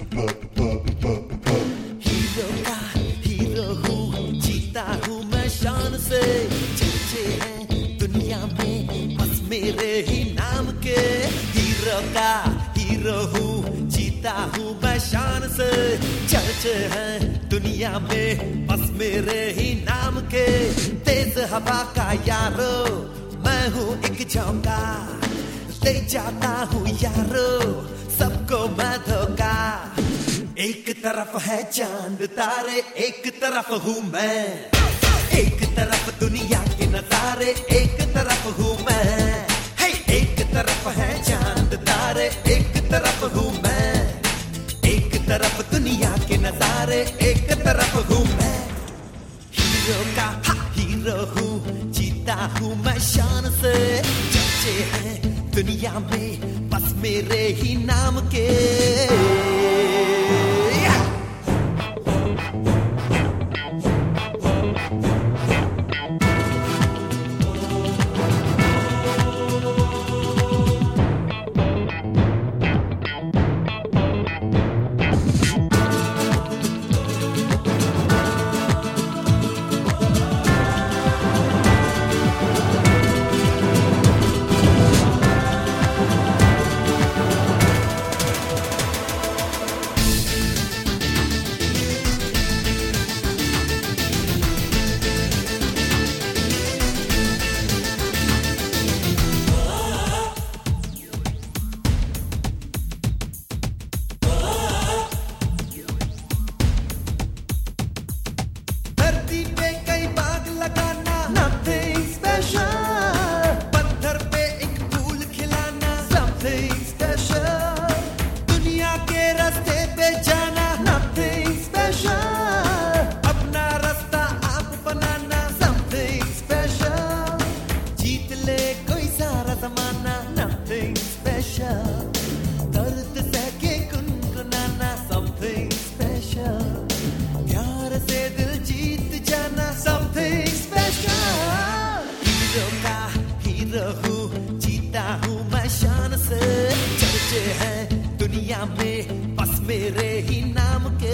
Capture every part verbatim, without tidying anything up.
Hero का hero हूँ, जीता हूँ मैं शान से। चर्चे हैं दुनिया में बस मेरे ही नाम के। हीरो का हीरो हूँ, जीता हूँ मैं शान से। चर्चे हैं दुनिया में बस मेरे ही नाम के। तेज हवा का यारो मैं हूँ एक झोंका, ले जाता हूँ यारो सबको मैं धोखा। एक तरफ है चांद तारे, एक तरफ हूँ मैं। एक तरफ दुनिया के नजारे, एक तरफ हूँ मैं। हे एक तरफ है चांद तारे, एक तरफ हूँ मैं। एक तरफ दुनिया के नजारे, एक तरफ हूँ मैं। हीरो का हा, हीरो हूँ, जीता हूँ मैं शान से। चर्चे हैं दुनिया में बस मेरे ही नाम के। चर्चे हैं दुनिया में बस मेरे ही नाम के।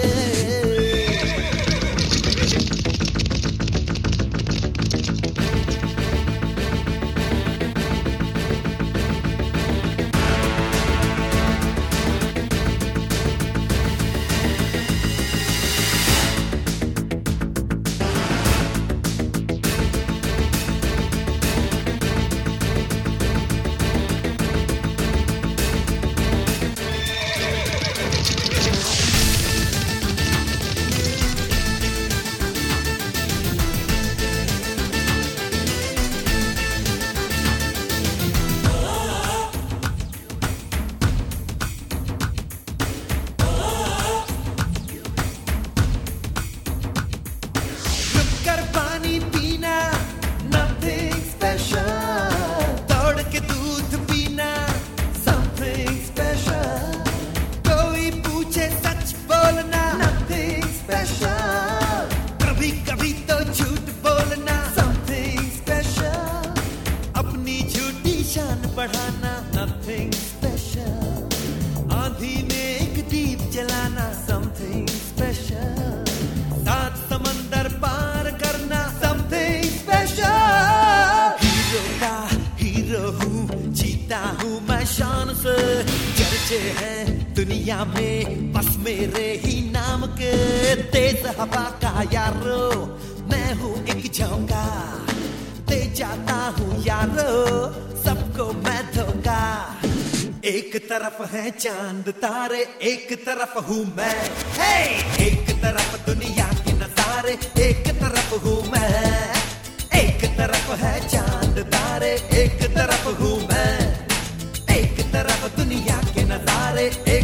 बढ़ाना nothing special, आंधी में एक दीप जलाना something special, सात समंदर पार करना something special। हीरो का हीरो हूँ, जीता हूँ मैं शान से। चर्चे हैं दुनिया में बस मेरे ही नाम के। तेज हवा का यारो मैं हूँ एक झोंका, दे जाता हूँ यारो सबको मैं धोखा। एक तरफ है चांद तारे, एक तरफ हूँ मैं। हे एक तरफ दुनिया के नजारे, एक तरफ हूँ मैं। एक तरफ है चांद तारे, एक तरफ हूँ मैं। एक तरफ दुनिया के नजारे।